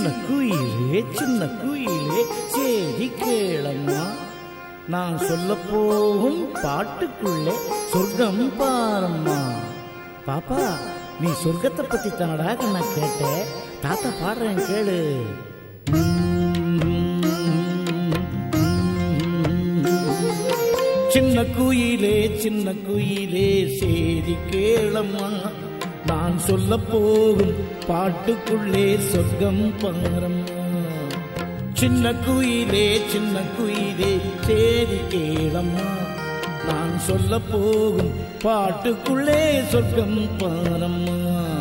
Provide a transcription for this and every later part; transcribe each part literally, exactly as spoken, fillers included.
சின்ன குயிலே சின்ன குயிலே சேதி கேளம்மா, நான் சொல்ல போகும் பாட்டுக்குள்ளே சொர்க்கம் பாரம்மா. பாப்பா, நீ சொர்க்கத்தை பத்தி தானடா நான் கேட்டேன், தாத்தா பாடுறேன் கேளு. சின்ன குயிலே சின்ன குயிலே சேதி கேளம்மா, நான் சொல்ல போகும் பாட்டுக்குள்ளே சொர்க்கம் பாரம்மா. சின்ன குயிலே சின்ன குயிலே சேதி கேளம்மா, நான் சொல்ல போகும் பாட்டுக்குள்ளே சொர்க்கம் பாரம்மா.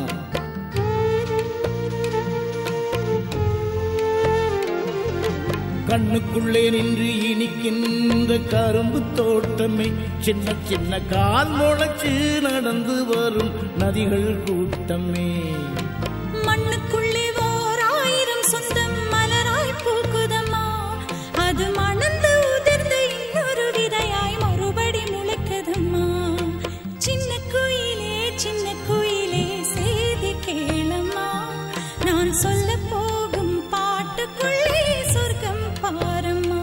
கண்ணுக்குள்ளே நின்று இனிக்கின்ற கரும்பு தோட்டமே, சின்ன சின்ன கால் முளைச்சு நடந்து வரும் நதிகள் கூட்டமே. மண்ணுக்குள்ளே ஓர் ஆயிரம் சொந்தம் மலராய் பூக்குதம்மா, அது மணந்து உதிர்ந்து இன்னொரு விதையாய் மறுபடி முளைக்குதம்மா. சின்ன குயிலே சின்ன குயிலே சேதி கேளம்மா, நான் சொல்ல போகும் பாட்டுக்குள்ளே சொர்க்கம் பாரம்மா.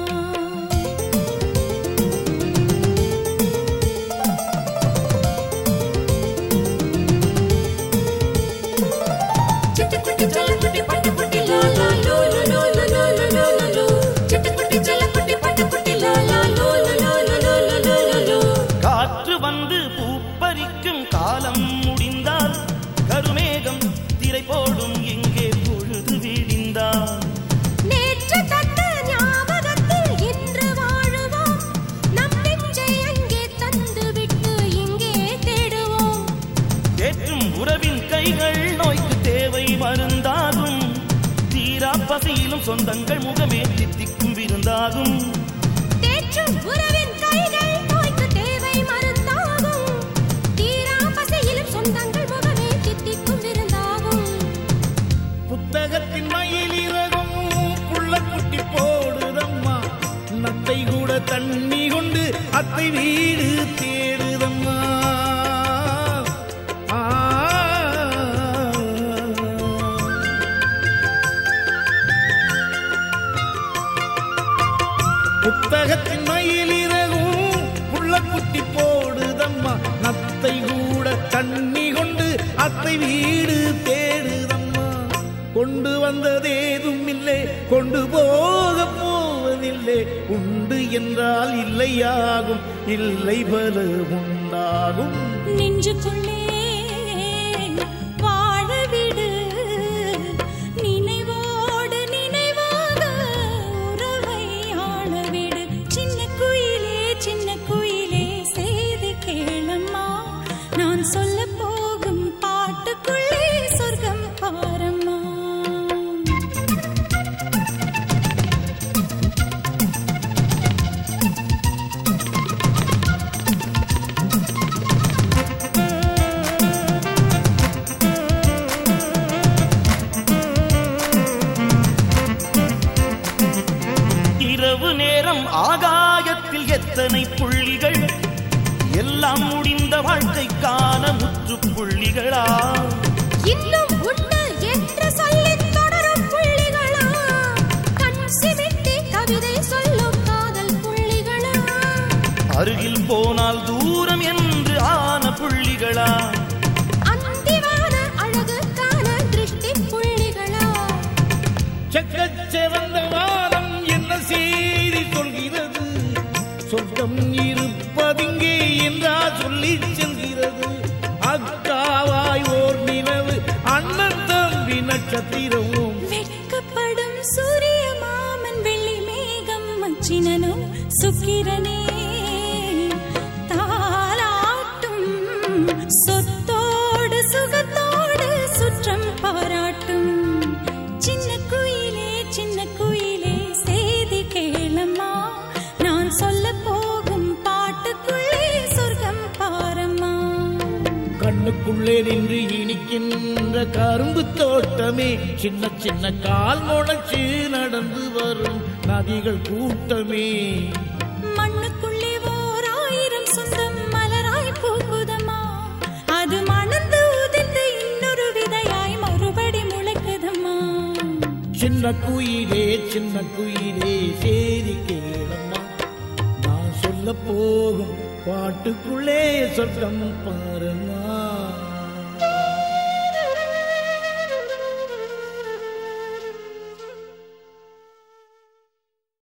சிட்டுக்குட்டி ஜலக்குட்டி பட்டுக்குட்டி லாலா லோலு லோலு லோலு லோலு, சிட்டுக்குட்டி ஜலக்குட்டி பட்டுக்குட்டி லாலா லோலு லோலு லோலு லோலு. காற்று வந்து பூப்பறிக்கும் காலம் முடிந்தால் கருமேகம் திரை போடும் எங்கே பொழுது விடிந்தால். நேற்று தந்த ஞாபகத்தில் இன்று வாழுவோம், நம் நெஞ்சை அங்கே தந்து விட்டு இங்கே தேடுவோம். ஏற்றும் உறவின் கைகள் நோய்க்கு தேவை மருந்தாகும், தீரா பசியிலும் சொந்தங்கள் முகமே தித்திக்கும் விருந்தாகும். தேற்றும் உறவின் கைகள் நோய்க்கு தேவை மருந்தாகும், தீரா பசியிலும் சொந்தங்கள் முகமே தித்திக்கும் விருந்தாகும். புத்தகத்தின் மயில் இறகும் புள்ள குட்டி போடுதம்மா, நத்தை கூட தண்ணி கொண்டு அத்தை வீடு தேடுதம்மா. புத்தகத்தின் மயில் இறகும் புள்ள குட்டி போடுதம்மா, நத்தை கூட தண்ணி கொண்டு அத்தை வீடு தேடுதம்மா. கொண்டு வந்ததேதும் இல்லை, கொண்டு போக போவதில்லை, உண்டு என்றால் இல்லையாகும், இல்லை பல உண்டாகும். நெஞ்சுக்குள்ளே வாழவிடு, நினைவோடு நினைவாக உறவை ஆளவிடு. சின்ன குயிலே சின்ன குயிலே சேதி கேளம்மா, நான் சொல்ல போகும் பாட்டுக்குள்ளே சொர்க்கம் பாரம்மா. இரவு நேரம் ஆகாயத்தில் எத்தனை புள்ளிகள், எல்லாம் முடிந்த வாழ்க்கைக்கான முற்றுப்புள்ளிகளா. இன்னும் உண்டு என்று சொல்லி தொடரும் புள்ளிகளா, கண் சிமிட்டி கவிதை சொல்லும் காதல் புள்ளிகளா. அருகில் போனால் தூரம் என்று ஆன புள்ளிகளா, அந்திவான அழகுக்கான திருஷ்டி புள்ளிகளா. செக்கச்செவந்த வானம் என்ன செய்தி சொல்கிறது, சொர்க்கம் இருப்பதிங்கே என்றா சொல்லி செல்கிறது. அக்காவாய் ஓர் நிலவு அண்ணன் தம்பி நட்சத்திரமும், வெட்கப்படும் சூரிய மாமன் வெள்ளி மேகம் மச்சினனும் சுக்கிரனே தாலாட்டும், சொத்தோடு சுகத்தோடு சுற்றம் பாராட்டும். சின்ன குயிலே சின்ன குயிலே சேதி கேளம்மா, நான் சொல்ல போகும் பாட்டுக்குள்ளே சொர்க்கம் பாரம்மா. கண்ணுக்குள்ளே நின்று இனிக்கின்ற கரும்பு தோட்டமே, சின்ன சின்ன கால் முளைச்சு நடந்து வரும் நதிகள் கூட்டமே. மண்ணுக்குள்ளே ஓர் ஆயிரம் சொந்தம் மலராய் பூக்குதம்மா, அது மணந்து உதிர்ந்து இன்னொரு விதையாய் மறுபடி முளைக்குதம்மா. சின்ன குயிலே சின்ன குயிலே சேதி கேளம்மா, நான் சொல்ல போகும் பாட்டுக்குள்ளே சொர்க்கம் பாருமா.